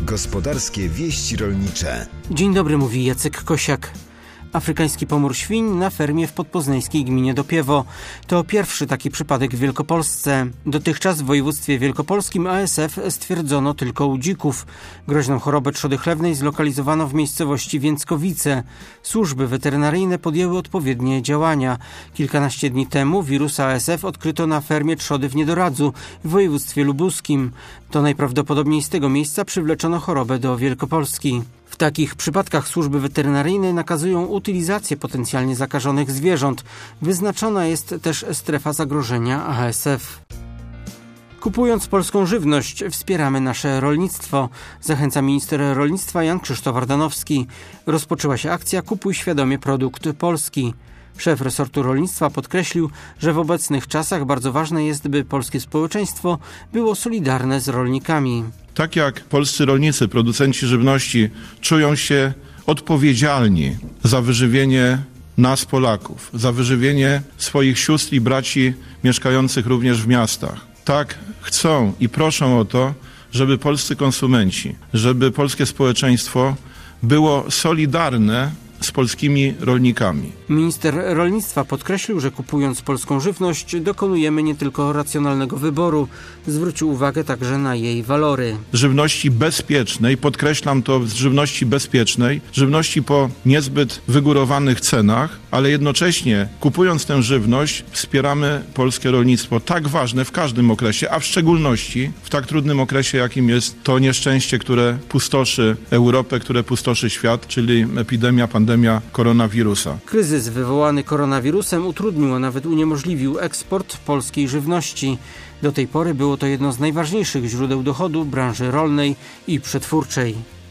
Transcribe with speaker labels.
Speaker 1: Gospodarskie wieści rolnicze.
Speaker 2: Dzień dobry, mówi Jacek Kosiak. Afrykański pomór świń na fermie w podpoznańskiej gminie Dopiewo. To pierwszy taki przypadek w Wielkopolsce. Dotychczas w województwie wielkopolskim ASF stwierdzono tylko u dzików. Groźną chorobę trzody chlewnej zlokalizowano w miejscowości Więckowice. Służby weterynaryjne podjęły odpowiednie działania. Kilkanaście dni temu wirus ASF odkryto na fermie trzody w Niedoradzu w województwie lubuskim. To najprawdopodobniej z tego miejsca przywleczono chorobę do Wielkopolski. W takich przypadkach służby weterynaryjne nakazują utylizację potencjalnie zakażonych zwierząt. Wyznaczona jest też strefa zagrożenia ASF. Kupując polską żywność, wspieramy nasze rolnictwo, zachęca minister rolnictwa Jan Krzysztof Ardanowski. Rozpoczęła się akcja Kupuj świadomie produkt polski. Szef resortu rolnictwa podkreślił, że w obecnych czasach bardzo ważne jest, by polskie społeczeństwo było solidarne z rolnikami.
Speaker 3: Tak jak polscy rolnicy, producenci żywności czują się odpowiedzialni za wyżywienie nas, Polaków, za wyżywienie swoich sióstr i braci mieszkających również w miastach, tak chcą i proszą o to, żeby polscy konsumenci, żeby polskie społeczeństwo było solidarne z polskimi rolnikami.
Speaker 2: Minister rolnictwa podkreślił, że kupując polską żywność dokonujemy nie tylko racjonalnego wyboru, zwrócił uwagę także na jej walory.
Speaker 3: Żywności bezpiecznej, podkreślam to, żywności bezpiecznej, żywności po niezbyt wygórowanych cenach, ale jednocześnie kupując tę żywność wspieramy polskie rolnictwo, tak ważne w każdym okresie, a w szczególności w tak trudnym okresie, jakim jest to nieszczęście, które pustoszy Europę, które pustoszy świat, czyli epidemia, pandemia koronawirusa.
Speaker 2: Kryzys wywołany koronawirusem utrudnił, a nawet uniemożliwił eksport polskiej żywności. Do tej pory było to jedno z najważniejszych źródeł dochodu branży rolnej i przetwórczej.